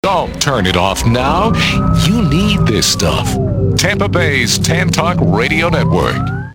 Don't turn it off now. You need this stuff. Tampa Bay's Tan Talk Radio Network.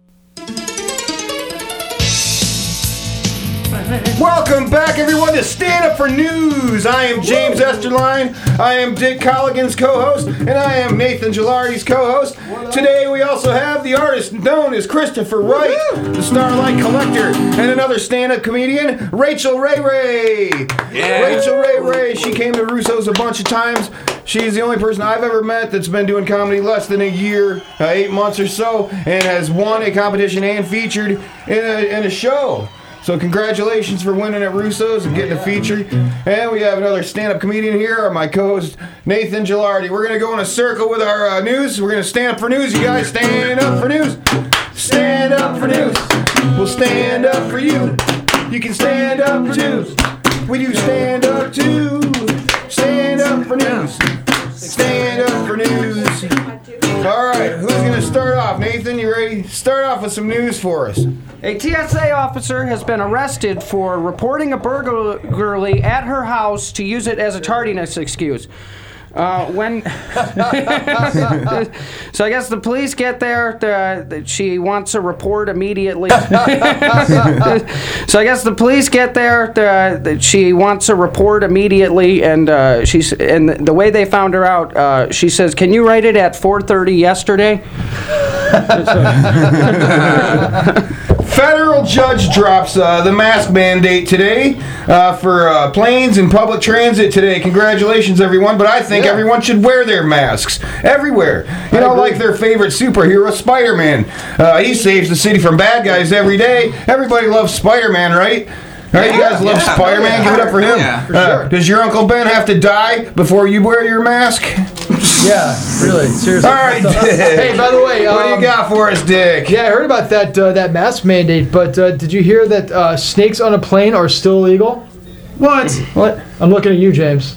Welcome back, everyone, to Stand Up for News. I am James Esterline. I am Dick Colligan's co-host, and I am Nathan Gilardi's co-host. Today, we also have the artist known as Christopher Wright, the Starlight Collector, and another stand-up comedian, Rachel Ray Ray. Yeah. Rachel Ray Ray. She came to Russo's a bunch of times. She's the only person I've ever met that's been doing comedy less than a year, 8 months or so, and has won a competition and featured in a show. So congratulations for winning at Russo's and getting a feature. And we have another stand-up comedian here, my co-host, Nathan Gilardi. We're going to go in a circle with our news. We're going to stand up for news, you guys. Stand up for news. Stand up for news. We'll stand up for you. You can stand up for news. We do stand up too. Stand up for news. Stand up for news. All right, who's going to start off? Nathan, you ready? Start off with some news for us. A TSA officer has been arrested for reporting a burglary at her house to use it as a tardiness excuse. So I guess the police get there. She wants a report immediately. She wants a report immediately, and and the way they found her out, she says, "Can you write it at 4:30 yesterday?" Federal judge drops the mask mandate today for planes and public transit today. Congratulations, everyone. But I think everyone should wear their masks everywhere. You know, like their favorite superhero, Spider-Man. He saves the city from bad guys every day. Everybody loves Spider-Man, right? Right, you guys love Spider-Man? Give it up for him. Yeah, for sure. Does your Uncle Ben have to die before you wear your mask? Yeah, really, seriously. All right, Dick. Hey, by the way, what do you got for us, Dick? Yeah, I heard about that mask mandate, but did you hear that snakes on a plane are still illegal? What? I'm looking at you, James.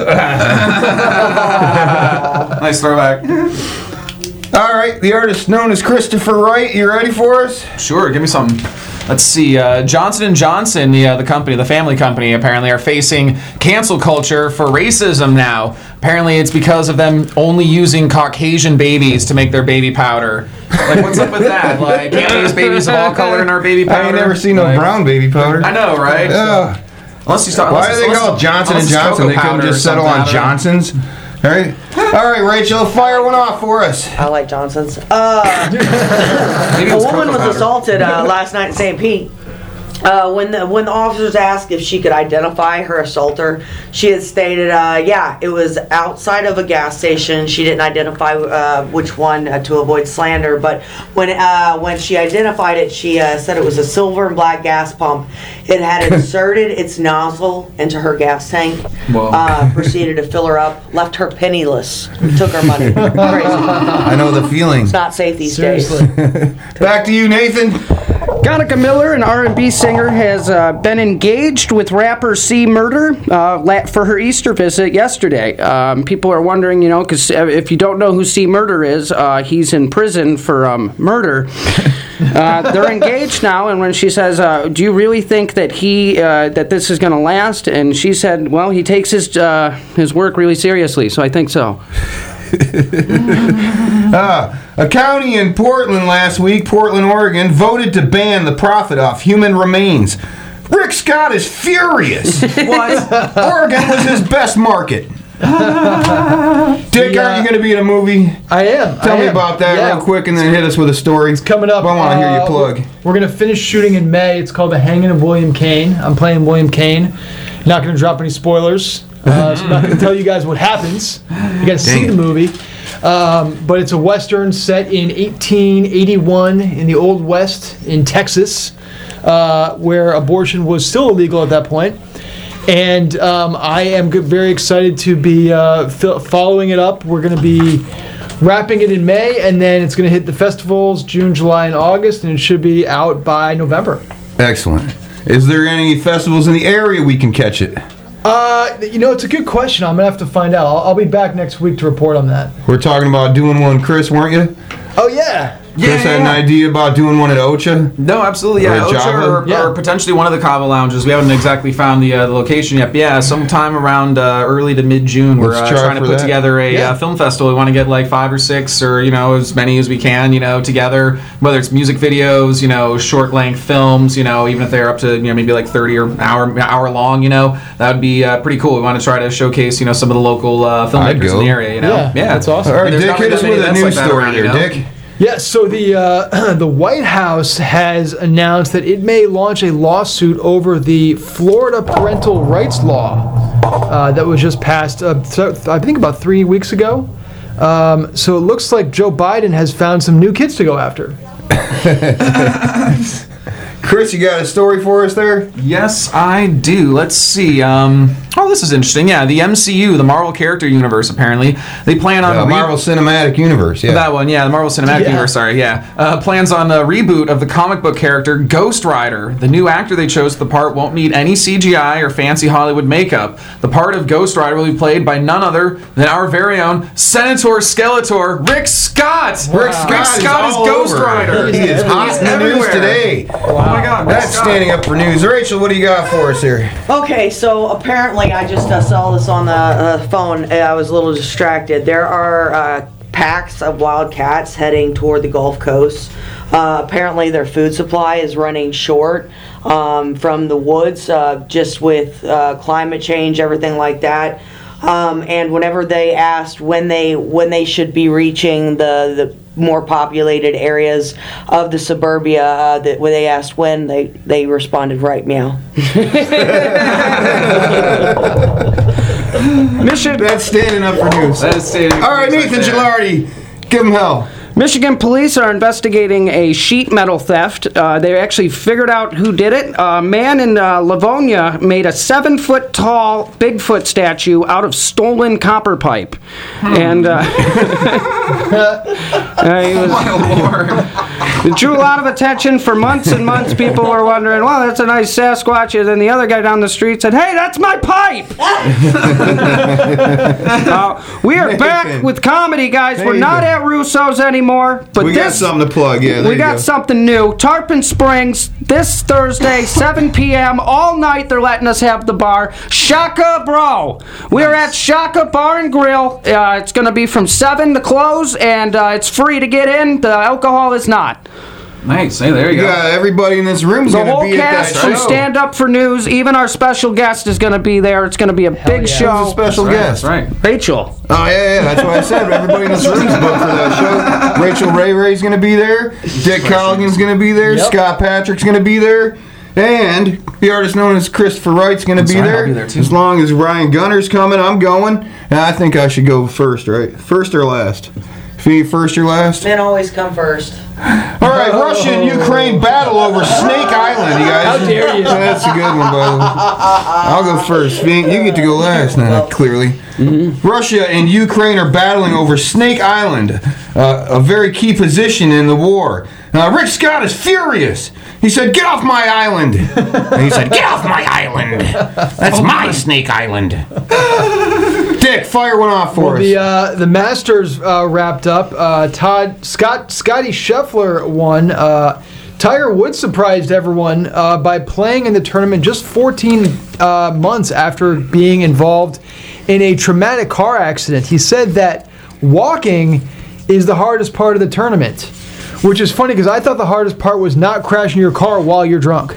Nice throwback. All right, the artist known as Christopher Wright. You ready for us? Sure, give me something. Let's see. Johnson & Johnson, the company, the family company, apparently are facing cancel culture for racism now. Apparently, it's because of them only using Caucasian babies to make their baby powder. Like, what's up with that? Like, can't we use babies of all color in our baby powder? I ain't never seen no brown baby powder. I know, right? Unless you start. Why are they called Johnson & Johnson? They couldn't just settle on Johnson's. All right, Rachel, fire one off for us. I like Johnson's. A woman was assaulted last night in St. Pete. When the officers asked if she could identify her assaulter, she had stated, it was outside of a gas station. She didn't identify which one to avoid slander, but when she identified it, she said it was a silver and black gas pump. It had inserted its nozzle into her gas tank, proceeded to fill her up, left her penniless, took her money. Crazy. I know the feeling. It's not safe these days. Back to you, Nathan. Gattaca Miller, an R&B singer, has been engaged with rapper C. Murder for her Easter visit yesterday. People are wondering, because if you don't know who C. Murder is, he's in prison for murder. They're engaged now, and when she says, "Do you really think that that this is going to last?" and she said, "Well, he takes his work really seriously, so I think so." A county in Portland last week, Portland, Oregon, voted to ban the profit off human remains. Rick Scott is furious. What? Oregon was his best market. Dick, aren't you going to be in a movie? I am. Tell me about that real quick and then hit us with a story. It's coming up. I want to hear you plug. We're going to finish shooting in May. It's called The Hanging of William Kane. I'm playing William Kane. Not going to drop any spoilers. So I'm not going to tell you guys what happens. You got to see the movie. But it's a Western set in 1881 in the Old West in Texas, where abortion was still illegal at that point. And I am very excited to be following it up. We're going to be wrapping it in May, and then it's going to hit the festivals June, July, and August, and it should be out by November. Excellent. Is there any festivals in the area we can catch it? It's a good question. I'm going to have to find out. I'll be back next week to report on that. We're talking about doing one, Chris, weren't you? Oh, yeah. Chris had an idea about doing one at Ocha? No, absolutely, yeah. Or at Java? Ocha or potentially one of the Kava lounges. We haven't exactly found the location yet. But yeah, sometime around early to mid-June, we're trying to put together a film festival. We want to get like 5 or 6 or, as many as we can, together, whether it's music videos, short-length films, even if they're up to, maybe like 30 or hour long, that would be pretty cool. We want to try to showcase, some of the local filmmakers in the area, Yeah, that's awesome. All right, Dick, hit us with a news story here, Dick. Yeah, so the White House has announced that it may launch a lawsuit over the Florida parental rights law that was just passed, I think about 3 weeks ago. So it looks like Joe Biden has found some new kids to go after. Chris, you got a story for us there? Yes, I do. Let's see. This is interesting. Yeah, the MCU, the Marvel Character Universe, apparently. They plan on... Marvel Cinematic Universe, yeah. That one, yeah, the Marvel Cinematic Universe, sorry, yeah. Plans on a reboot of the comic book character Ghost Rider. The new actor they chose for the part won't need any CGI or fancy Hollywood makeup. The part of Ghost Rider will be played by none other than our very own Senator Skeletor, Rick Scott! Rick Scott is Ghost Rider. He is hot in the news today. Wow. Oh my God, that's standing up for news. Rachel, what do you got for us here? Okay, so apparently I just saw this on the phone. I was a little distracted. There are packs of wild cats heading toward the Gulf Coast. Apparently their food supply is running short from the woods, just with climate change, everything like that. And whenever they asked when they should be reaching the more populated areas of the suburbia, when they asked when, they responded, right, meow. That's standing up for news. That is standing up for All right, news Nathan Gilardi, give him hell. Michigan police are investigating a sheet metal theft. They actually figured out who did it. A man in Livonia made a 7-foot-tall Bigfoot statue out of stolen copper pipe. And it drew a lot of attention for months and months. People were wondering, well, that's a nice Sasquatch. And then the other guy down the street said, hey, that's my pipe! We are back with comedy, guys. We're not at Russo's anymore. But we got something to plug, yeah. We got something new. Tarpon Springs, this Thursday, 7 p.m. All night they're letting us have the bar. Shaka Bro. We are at Shaka Bar and Grill. It's going to be from 7 to close, and it's free to get in. The alcohol is not. Nice. Hey, there you go. Yeah, everybody in this room is going to be at that show. The whole cast from Stand Up for News, even our special guest is going to be there. It's going to be a big show. Who's a special guest? That's right. Rachel. Oh, yeah, that's what I said. Everybody in this room is booked for that show. Rachel Ray's going to be there. Dick Colligan's going to be there. Yep. Scott Patrick's going to be there. And the artist known as Christopher Wright's going to be there. I'll be there too. As long as Ryan Gunner's coming, I'm going. And I think I should go first, right? First or last? If you first or last? Men always come first. All right, Russia and Ukraine battle over Snake Island, you guys. How dare you? That's a good one, by the way. I'll go first. You get to go last now, clearly. Mm-hmm. Russia and Ukraine are battling over Snake Island, a very key position in the war. Rick Scott is furious. He said, get off my island. And he said, get off my island. That's my Snake Island. Dick, fire one off for us. The Masters wrapped up. Scotty Scheffler won. Tiger Woods surprised everyone by playing in the tournament just 14 months after being involved in a traumatic car accident. He said that walking is the hardest part of the tournament, which is funny because I thought the hardest part was not crashing your car while you're drunk.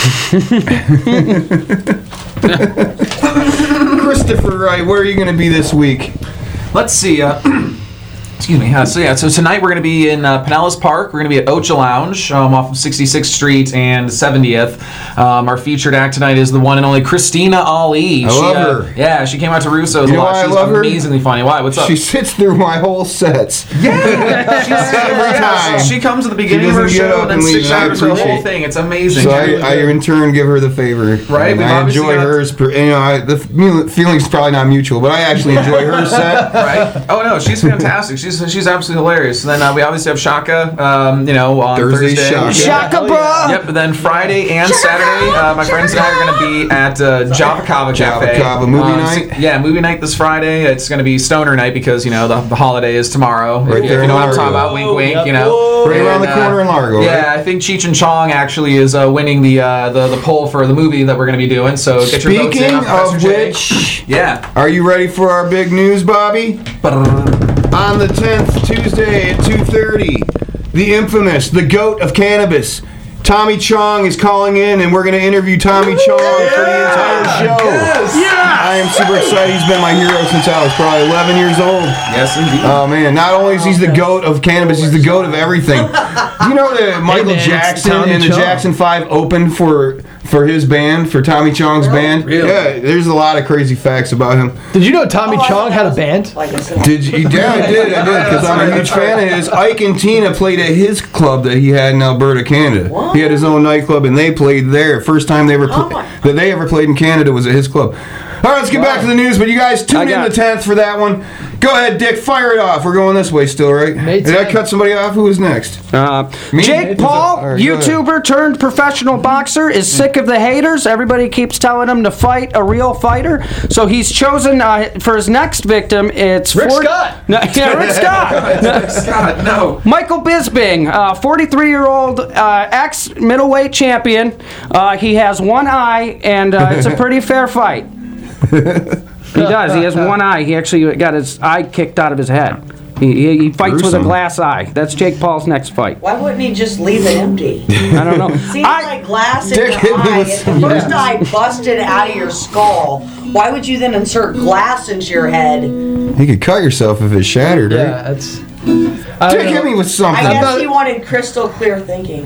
Christopher Wright, where are you going to be this week? Let's see. Excuse me. So tonight we're going to be in Pinellas Park. We're going to be at Ocha Lounge off of 66th Street and 70th. Our featured act tonight is the one and only Christina Ali. I love her. Yeah, she came out to Russo's a lot. She's amazingly funny. Why? What's up? She sits through my whole sets. Yeah. She comes at the beginning of her show and then 6 hours for the whole thing. It's amazing. So I in turn give her the favor. Right. I enjoy hers. The feeling's probably not mutual, but I actually enjoy her set. Right. Oh no, she's fantastic. She's absolutely hilarious. And then we obviously have Shaka, on Thursday. Shaka, bro! Yep, but then Friday and Saturday, my friends and I are going to be at Java Kava Cafe. Java movie night? Movie night this Friday. It's going to be stoner night because, the holiday is tomorrow. Right if you know what I'm talking about, wink, wink, Right around the corner in Largo. Yeah, right? I think Cheech and Chong actually is winning the poll for the movie that we're going to be doing. So get your votes in Speaking on Professor of J. which, Yeah. are you ready for our big news, Bobby? On the 10th, Tuesday at 2:30, the infamous, the GOAT of cannabis, Tommy Chong is calling in, and we're going to interview Tommy Chong for the entire show. I am super excited. He's been my hero since I was probably 11 years old. Yes, indeed. Oh, man. Not only is he the GOAT of cannabis, he's the GOAT of everything. Do you know that Michael man, it's Jackson Tommy and the Chong. Jackson 5 opened for his band, for Tommy Chong's band? Really? Yeah, there's a lot of crazy facts about him. Did you know Tommy Chong had a band? Like I said. Did you? Yeah, I did, because I'm a huge fan of his. Ike and Tina played at his club that he had in Alberta, Canada. What? He had his own nightclub, and they played there. First time they ever that they ever played in Canada was at his club. All right, let's get back to the news, but you guys tune in the 10th for that one. Go ahead, Dick, fire it off. We're going this way still, right? May Did I 10th. cut somebody off? Who was next? Me? Jake Paul, All right, go ahead. YouTuber turned professional boxer, is sick of the haters. Everybody keeps telling him to fight a real fighter. So he's chosen for his next victim. It's Rick Scott. No, yeah, Rick Scott. God, no. Michael Bisping, 43-year-old ex-middleweight champion. He has one eye, and it's a pretty fair fight. He does. He has one eye. He actually got his eye kicked out of his head. He fights with a Gruesome. glass eye. That's Jake Paul's next fight. Why wouldn't he just leave it empty? I don't know. Seems like glass in Dick your hit me eye. with If some- the first eye busted out of your skull, why would you then insert glass into your head? You could cut yourself if it's shattered, Yeah, right? that's. Dick hit me with something. I guess he wanted crystal clear thinking.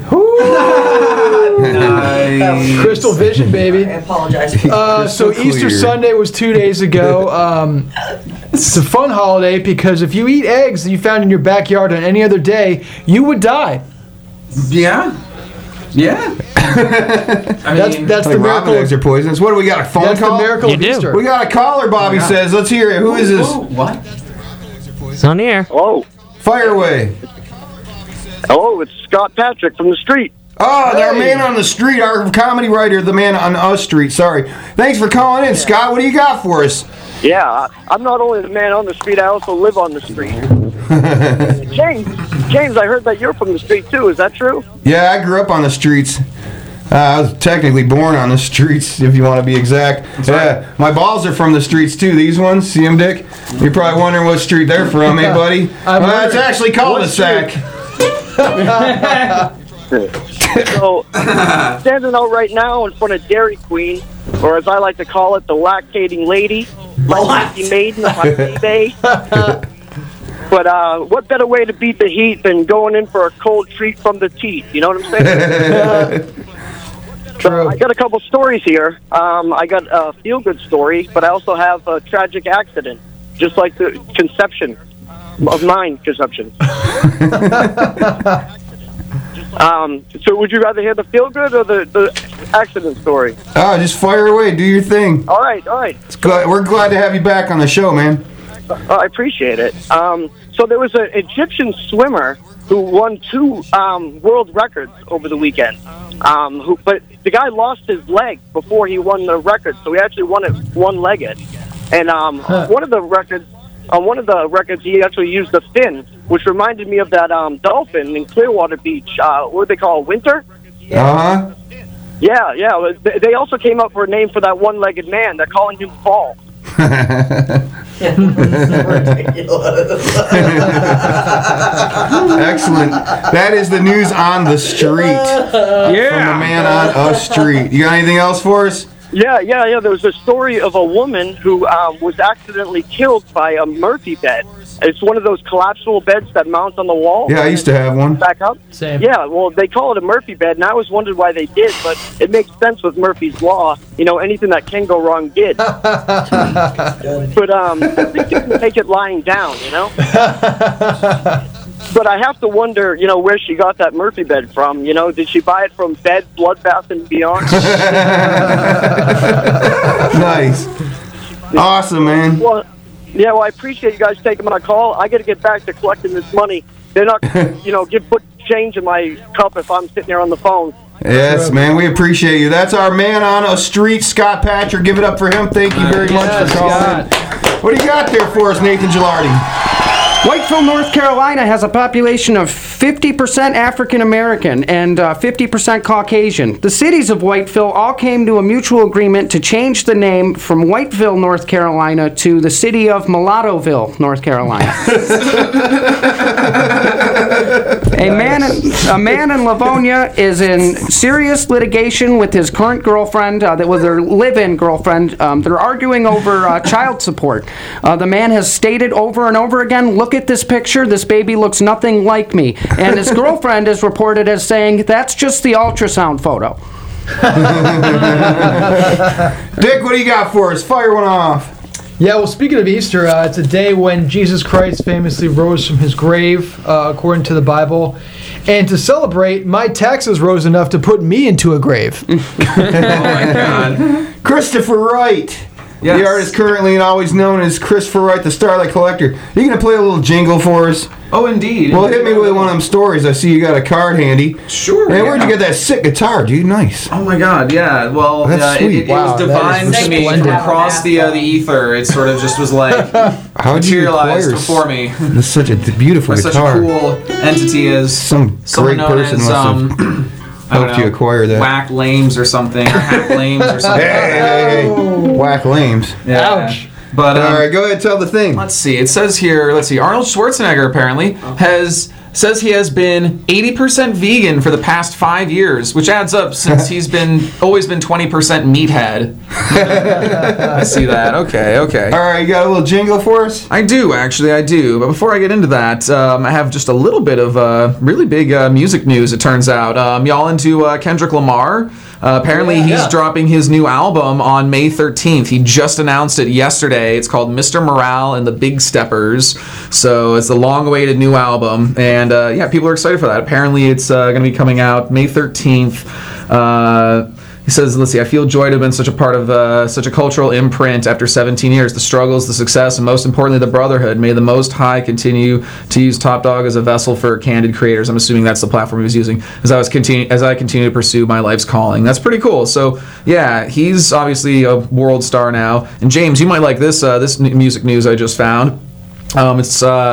Nice. Crystal vision, baby. I apologize. So Crystal Easter clear. Sunday was 2 days ago. It's a fun holiday because if you eat eggs that you found in your backyard on any other day, you would die. Yeah. Yeah. I mean, That's Like the robin miracle. eggs are poisonous. What do we got? A phone That's the call? miracle You of do. Easter. We got a caller, Bobby says. Let's hear it. Who is this? what? It's on the air. Hello. Fire away. Hello, it's Scott Patrick from the street. Oh, our man on the street, our comedy writer, the man on us street. Sorry. Thanks for calling in, Scott. What do you got for us? Yeah, I'm not only the man on the street, I also live on the street. James, I heard that you're from the street too. Is that true? Yeah, I grew up on the streets. I was technically born on the streets, if you want to be exact. Yeah, my balls are from the streets too. These ones, see them, Dick? You're probably wondering what street they're from, eh, buddy? I'm Well, it's wondering, actually cul-de-sac. So, standing out right now in front of Dairy Queen, or as I like to call it, the lactating lady, lactating maiden on eBay. But what better way to beat the heat than going in for a cold treat from the teeth? You know what I'm saying? True. I got a couple stories here. I got a feel-good story, but I also have a tragic accident, just like the conception of mine conception. So would you rather hear the feel-good or the accident story? Oh, just fire away. Do your thing. All right. We're glad to have you back on the show, man. I appreciate it. So there was an Egyptian swimmer who won 2 world records over the weekend. But the guy lost his leg before he won the record, so he actually won it one-legged. And one of the records, he actually used the fin, which reminded me of that dolphin in Clearwater Beach. What do they call it? Winter? Uh-huh. Yeah. They also came up for a name for that one-legged man. They're calling him Paul. Excellent. That is the news on the street. From the man on a street. You got anything else for us? Yeah. There was a story of a woman who was accidentally killed by a Murphy bed. It's one of those collapsible beds that mount on the wall. Yeah, I used to have one. Back up? Same. Yeah, well, they call it a Murphy bed, and I always wondered why they did, but it makes sense with Murphy's Law. You know, anything that can go wrong did. But I think you can take it lying down, you know? But I have to wonder, you know, where she got that Murphy bed from. You know, did she buy it from Bed, Bloodbath, and Beyond? Nice. Awesome, man. Well, I appreciate you guys taking my call. I got to get back to collecting this money. They're not, put change in my cup if I'm sitting there on the phone. Yes, man, we appreciate you. That's our man on a street, Scott Patrick. Give it up for him. Thank you very much for calling in. What do you got there for us, Nathan Gilardi? Whiteville, North Carolina has a population of 50% African American and 50% Caucasian. The cities of Whiteville all came to a mutual agreement to change the name from Whiteville, North Carolina to the city of Mulattoville, North Carolina. A man in Livonia is in serious litigation with his current girlfriend, that was their live-in girlfriend. They're arguing over child support. The man has stated over and over again, "Look at this picture. This baby looks nothing like me." And his girlfriend is reported as saying, "That's just the ultrasound photo." Dick, what do you got for us? Fire one off. Yeah, well, speaking of Easter, it's a day when Jesus Christ famously rose from his grave, according to the Bible. And to celebrate, my taxes rose enough to put me into a grave. Oh my God. Christopher Wright. Yes. The artist currently and always known as Christopher Wright, the Starlight Collector. You gonna play a little jingle for us? Oh, indeed. Well, hit me with one of them stories. I see you got a card handy. Sure. Man, where'd you get that sick guitar, dude? Nice. Oh my God! Yeah. Well, That's sweet. it was Wow, divine that is to me splendid. from across the ether. It sort of just was like How did you materialized acquire before me. That's such a beautiful By such guitar. a cool entity as Some someone great known person as, must have I don't helped you know, acquire that. Whack Lames or something, or Hack Lames or something. Hey, whack lames. Yeah. Ouch. But All right, go ahead, tell the thing. let's see. It says here. Let's see. Arnold Schwarzenegger apparently says he has been 80% vegan for the past 5 years, which adds up since he's always been 20% meathead. I see that. Okay. All right, you got a little jingle for us? I do, actually, I do. But before I get into that, I have just a little bit of really big music news, it turns out. Y'all into Kendrick Lamar? Apparently, he's dropping his new album on May 13th. He just announced it yesterday. It's called Mr. Morale and the Big Steppers. So it's the long-awaited new album. And, yeah, people are excited for that. Apparently, it's going to be coming out May 13th. He says, let's see, I feel joy to have been such a part of such a cultural imprint after 17 years. The struggles, the success, and most importantly, the brotherhood. May the Most High continue to use Top Dog as a vessel for candid creators. I'm assuming that's the platform he was using as I continue to pursue my life's calling. That's pretty cool. So, yeah, he's obviously a world star now. And James, you might like this music news I just found. It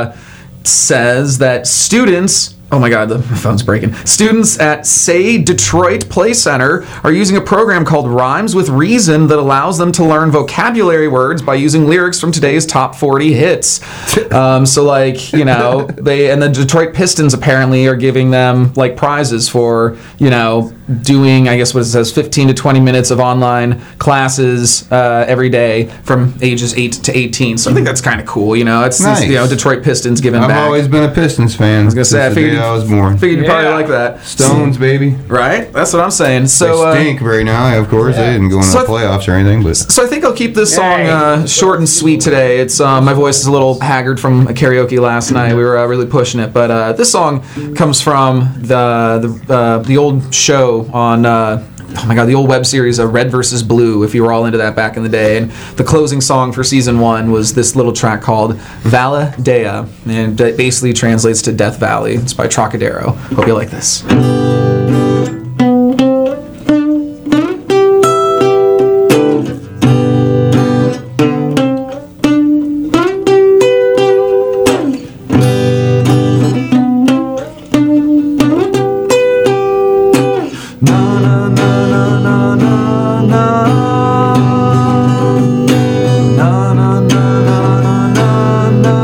says that students... Oh my God, the phone's breaking. Students at Say Detroit Play Center are using a program called Rhymes with Reason that allows them to learn vocabulary words by using lyrics from today's top 40 hits. So like, you know, the Detroit Pistons apparently are giving them like prizes for, you know, doing, I guess what it says, 15 to 20 minutes of online classes every day from ages 8 to 18. So I think that's kind of cool, you know. It's Nice. you know, Detroit Pistons giving I've back. always been a Pistons fan. I was gonna say, I figured I was born. Figured you'd probably like that. Stones, baby. Right? That's what I'm saying. So, They stink right now, of course. They didn't go into So the playoffs or anything, but so I think I'll keep this song short and sweet today. It's my voice is a little haggard from karaoke last night. We were really pushing it, but this song comes from the old show on. Oh my God, the old web series Red vs. Blue, if you were all into that back in the day. And the closing song for season 1 was this little track called Vala Dea, and it basically translates to Death Valley. It's by Trocadero. Hope you like this.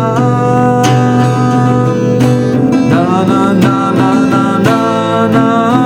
Na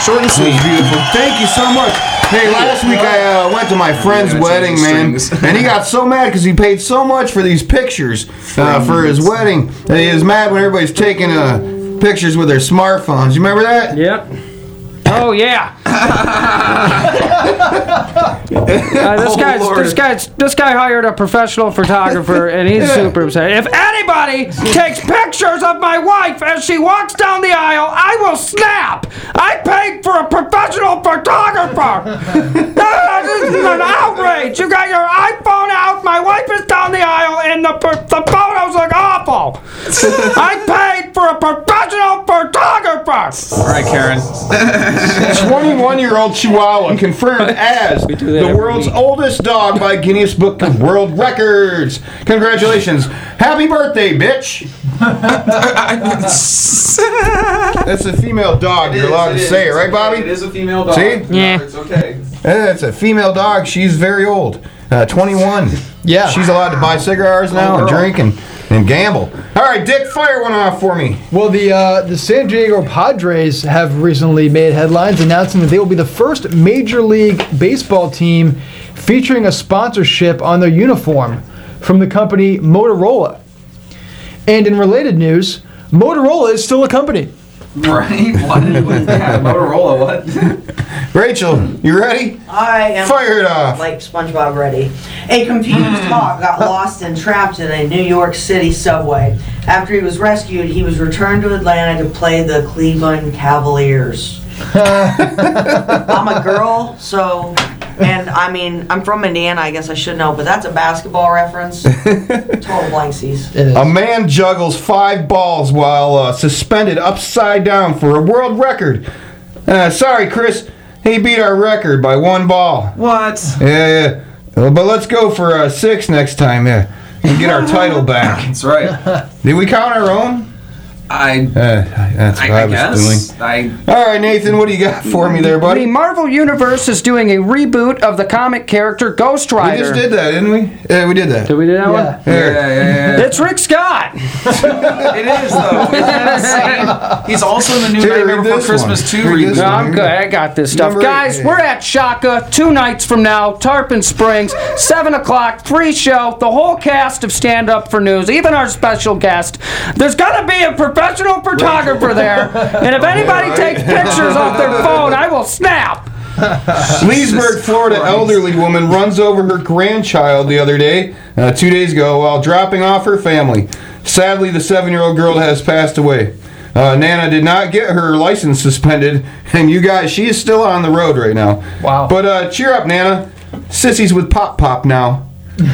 Short and It sweet. was beautiful. Thank you so much. Hey, last week I went to my friend's wedding, man, and he got so mad because he paid so much for these pictures for his wedding. And he was mad when everybody's taking pictures with their smartphones. You remember that? Yep. Oh yeah. This guy hired a professional photographer, and he's super upset. If anybody takes pictures of my wife as she walks down the aisle, I will snap. I paid for a professional photographer. This is an outrage. You got your iPhone out. My wife is down the aisle, and the photos look awful. I paid for a professional photographer. All right, Karen. 21-year-old Chihuahua confirmed as the world's oldest dog by Guinness Book of World Records. Congratulations. Happy birthday, bitch. That's a female dog. You're allowed to say it, right, Bobby? It is a female dog. See? Yeah. It's okay. It's a female dog. She's very old. 21. Yeah. She's allowed to buy cigars now and drink and gamble. All right, Dick, fire one off for me. Well, the San Diego Padres have recently made headlines announcing that they will be the first Major League Baseball team featuring a sponsorship on their uniform from the company Motorola. And in related news, Motorola is still a company. Right? What is that? Motorola, what? Rachel, you ready? I am Fire it off. like SpongeBob ready. A confused hawk got lost and trapped in a New York City subway. After he was rescued, he was returned to Atlanta to play the Cleveland Cavaliers. I'm a girl, so, and I mean, I'm from Indiana, I guess I should know, but that's a basketball reference. Total blanksies. It is. A man juggles 5 balls while suspended upside down for a world record. Sorry, Chris. He beat our record by 1 ball. What? Yeah. But let's go for 6 next time, and get our title back. That's right. Did we count our own? That's what I was guess. doing. All right, Nathan, what do you got for me there, The buddy? Marvel Universe is doing a reboot of the comic character Ghost We Rider. just did that, didn't we? Yeah, we did that. Did we do that one? Yeah. Here. It's Rick Scott. It is, though. Isn't that insane? He's also in the new Here, Nightmare read Before this Christmas one. 2 Read this No, reboot. I'm good. I got this stuff. Number Guys, 8. we're at Shaka 2 nights from now. Tarpon Springs, 7 o'clock, free show. The whole cast of Stand Up for News, even our special guest. There's going to be a professional photographer there. And if anybody takes pictures off their phone, I will snap. Leesburg, Florida elderly woman runs over her grandchild the other day, 2 days ago, while dropping off her family. Sadly, the 7-year-old girl has passed away. Nana did not get her license suspended, and you guys, she is still on the road right now. Wow. But cheer up, Nana. Sissies with pop now. Is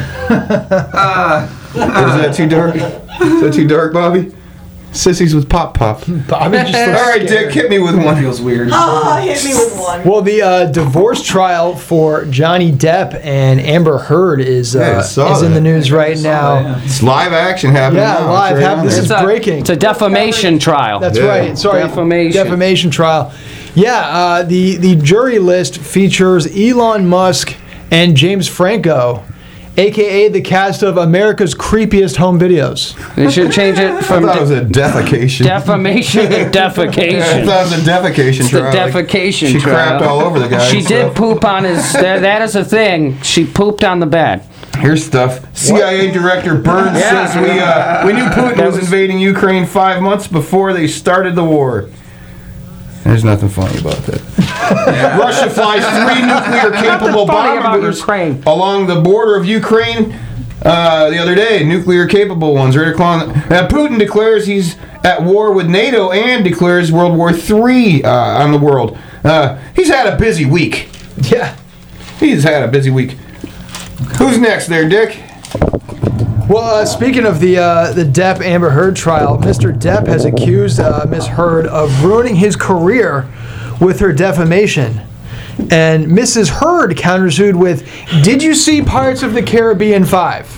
that too dark? Is that too dark, Bobby? Sissies with pop. Bobby just All looks right, scared. Dick, hit me with one. Feels weird. Ah, hit me with one. Well, the divorce trial for Johnny Depp and Amber Heard is Yeah, I saw in the that. news right now. It's live action happening Yeah, now. live. It's right on This there. is breaking. It's a defamation trial. That's Yeah. right. Sorry, defamation trial. Yeah, the jury list features Elon Musk and James Franco, a.k.a. the cast of America's Creepiest Home Videos. They should change it I from thought it was a defecation. defamation to I defecation. thought it was a defecation It's the trial. defecation She trial. crapped all over the guy. She did poop on his. That is a thing. She pooped on the bed. Here's stuff. CIA Director Burns says we knew Putin was invading Ukraine 5 months before they started the war. There's nothing funny about that. Russia flies 3 nuclear-capable funny about bombers Ukraine. along the border of Ukraine the other day. Nuclear-capable ones. Right along. Putin declares he's at war with NATO and declares World War III on the world. He's had a busy week. Yeah. He's had a busy week. Who's next there, Dick? Well, speaking of the Depp Amber Heard trial, Mr. Depp has accused Miss Heard of ruining his career with her defamation. And Mrs. Heard countersued with, "Did you see Pirates of the Caribbean 5?"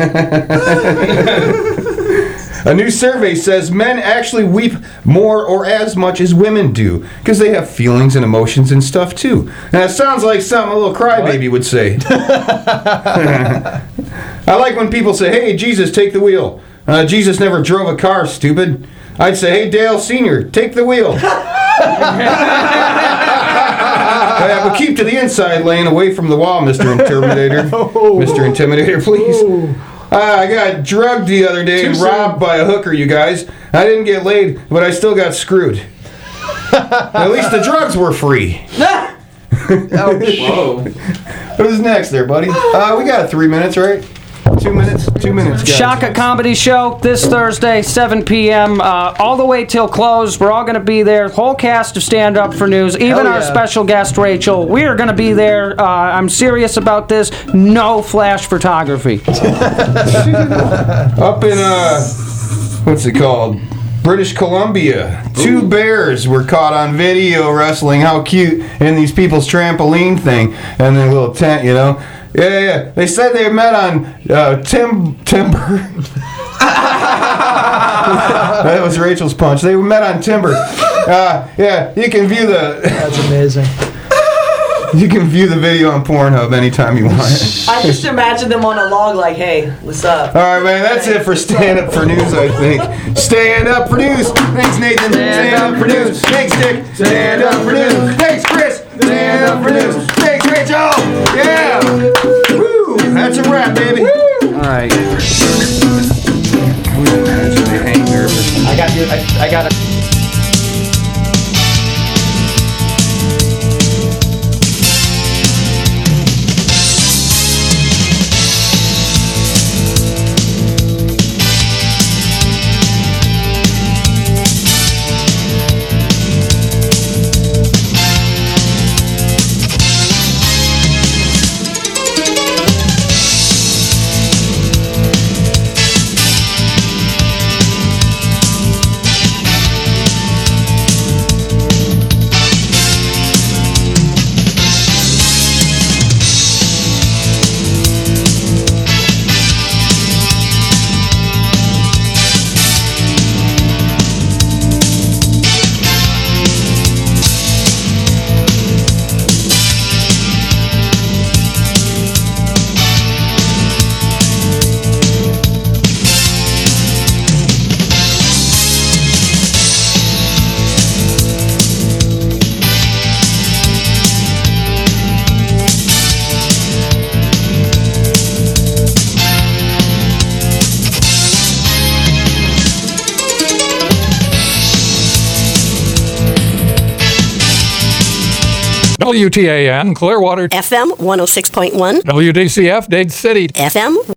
A new survey says men actually weep more or as much as women do because they have feelings and emotions and stuff too. And that sounds like something a little crybaby would say. I like when people say, "Hey, Jesus, take the wheel." Jesus never drove a car, stupid. I'd say, hey, Dale Sr., take the wheel. But keep to the inside lane away from the wall, Mr. Intimidator. Mr. Intimidator, please. I got drugged the other day and robbed by a hooker, you guys. I didn't get laid, but I still got screwed. At least the drugs were free. Whoa. What is next there, buddy? We got 3 minutes, right? 2 minutes? 2 minutes, guys. Shaka Comedy Show this Thursday, 7 p.m. All the way till close. We're all going to be there. Whole cast of Stand Up for News. Even our special guest, Rachel. We are going to be there. I'm serious about this. No flash photography. Up in, what's it called? British Columbia. 2 bears were caught on video wrestling. How cute. In these people's trampoline thing. And then a little tent, you know. Yeah. They said they met on Timber. That was Rachel's punch. They met on Timber. Yeah, you can view the... That's amazing. You can view the video on Pornhub anytime you want. I just imagine them on a log like, hey, what's up? All right, man, that's it for Stand Up for News, I think. Stand Up for News. Thanks, Nathan. Stand Up for News. Thanks, Dick. Stand Up for News. Thanks, Chris. Stand Up for News. Thanks, Rachel. Yeah. Woo. That's a wrap, baby. Woo. All right. I got it. WTAN, Clearwater. FM 106.1. WDCF, Dade City. FM